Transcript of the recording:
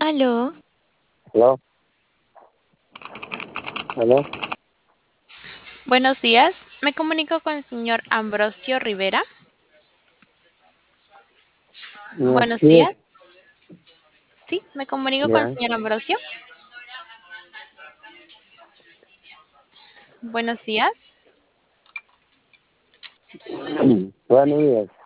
Aló, ¿Aló? ¿Aló? buenos días. Me comunico con el señor Ambrosio Rivera. Buenos Así es, días. Sí, me comunico con el ya. señor Ambrosio. Buenos días. Buenos días.